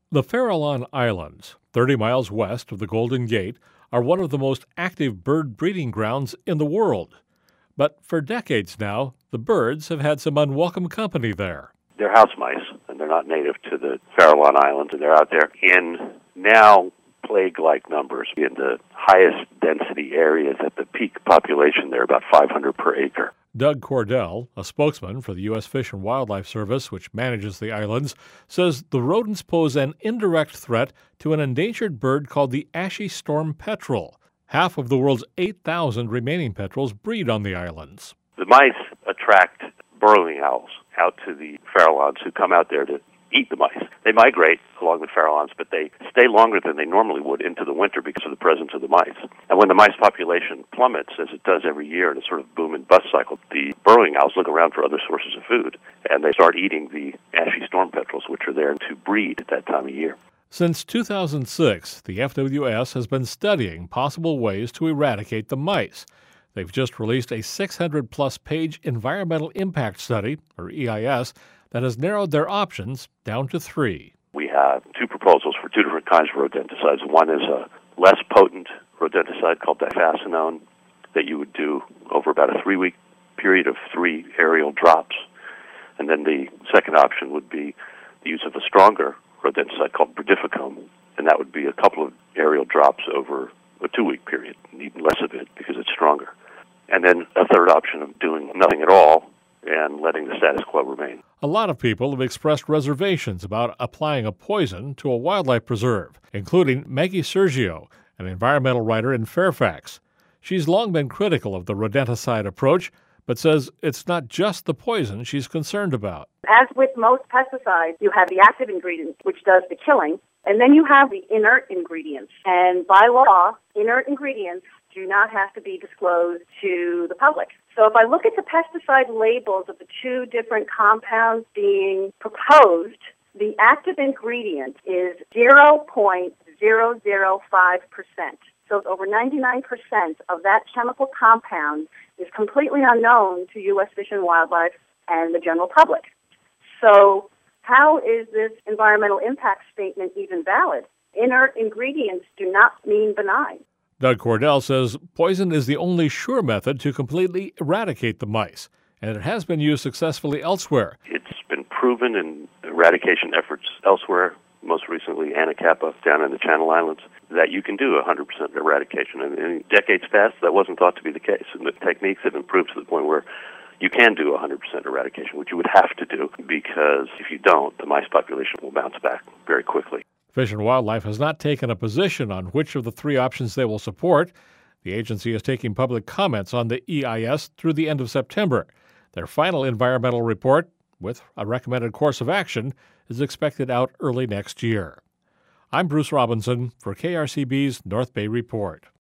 The Farallon Islands, 30 miles west of the Golden Gate, are one of the most active bird breeding grounds in the world. But for decades now, the birds have had some unwelcome company there. They're house mice, and they're not native to the Farallon Islands, and they're out there in now plague-like numbers in the highest density areas at the peak population. They're about 500 per acre. Doug Cordell, a spokesman for the U.S. Fish and Wildlife Service, which manages the islands, says the rodents pose an indirect threat to an endangered bird called the ashy storm petrel. Half of the world's 8,000 remaining petrels breed on the islands. The mice attract burrowing owls out to the Farallons who come out there to eat the mice. They migrate along the Farallons, but they stay longer than they normally would into the winter because of the presence of the mice. And when the mice population plummets, as it does every year in a sort of boom and bust cycle, the burrowing owls look around for other sources of food, and they start eating the ashy storm petrels, which are there to breed at that time of year. Since 2006, the FWS has been studying possible ways to eradicate the mice. They've just released a 600-plus page environmental impact study, or EIS, that has narrowed their options down to 3. We have 2 proposals for 2 different kinds of rodenticides. One is a less potent rodenticide called difascinone that you would do over about a 3-week period of 3 aerial drops. And then the second option would be the use of a stronger rodenticide called brodifacoum, and that would be a couple of aerial drops over a 2-week period. You need less of it because it's stronger. And then a third option of doing nothing at all and letting the status quo remain. A lot of people have expressed reservations about applying a poison to a wildlife preserve, including Maggie Sergio, an environmental writer in Fairfax. She's long been critical of the rodenticide approach, but says it's not just the poison she's concerned about. As with most pesticides, you have the active ingredient, which does the killing, and then you have the inert ingredients. And by law, inert ingredients do not have to be disclosed to the public. So if I look at the pesticide labels of the 2 different compounds being proposed, the active ingredient is 0.005%. So over 99% of that chemical compound is completely unknown to U.S. Fish and Wildlife and the general public. So how is this environmental impact statement even valid? Inert ingredients do not mean benign. Doug Cordell says poison is the only sure method to completely eradicate the mice, and it has been used successfully elsewhere. It's been proven in eradication efforts elsewhere, most recently Anacapa down in the Channel Islands, that you can do 100% eradication. And in decades past, that wasn't thought to be the case. And the techniques have improved to the point where you can do 100% eradication, which you would have to do, because if you don't, the mice population will bounce back very quickly. Fish and Wildlife has not taken a position on which of the 3 options they will support. The agency is taking public comments on the EIS through the end of September. Their final environmental report, with a recommended course of action, is expected out early next year. I'm Bruce Robinson for KRCB's North Bay Report.